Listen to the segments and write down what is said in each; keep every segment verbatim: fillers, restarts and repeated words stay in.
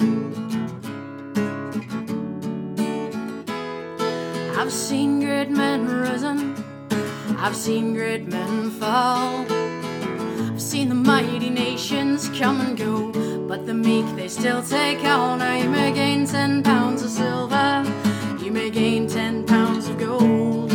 I've seen great men risen, I've seen great men fall. I've seen the mighty nations come and go, but the meek they still take all. Now you may gain ten pounds of silver, you may gain ten pounds of gold,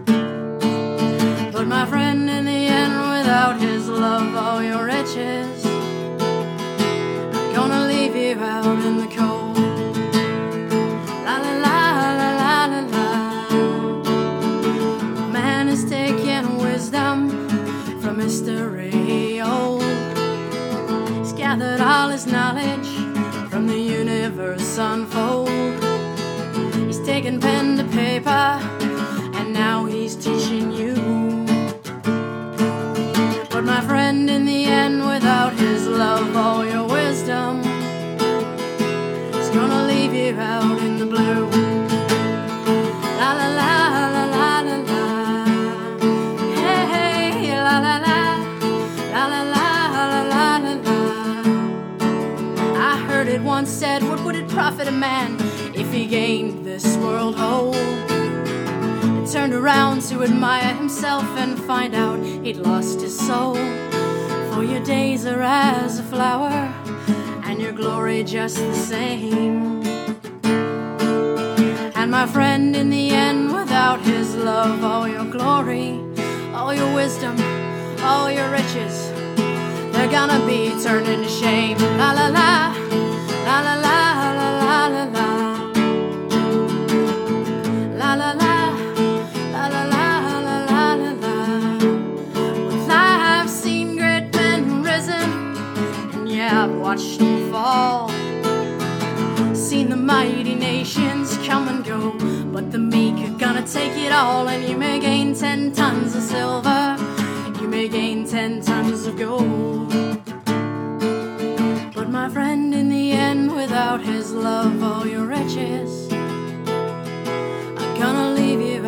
but my friend, in the end, without his love, all your riches are gonna leave you out in the cold. La la la la la la la. Man is taking wisdom from mystery old. He's gathered all his knowledge from the universe unfold. He's taken pen to paper, and now he's teaching you. But my friend, in the end, without his love, all your wisdom is gonna leave you out in the blue. La la la la la la la. Hey hey la la la la la la la la la la. I heard it once said, what would it profit a man if he gained this world whole, and turned around to admire himself and find out he'd lost his soul? For your days are as a flower, and your glory just the same. And my friend, in the end, without his love, all your glory, all your wisdom, all your riches, they're gonna be turned into shame. La la la, la la la la la la la. La la la, la la la la la la la. Well, I've seen great men risen, and yeah, I've watched them fall. Seen the mighty nations come and go, but the meek are gonna take it all. And you may gain ten tons of silver, you may gain ten tons of gold, but my friend, in the end, without his love, all your riches are gonna leave you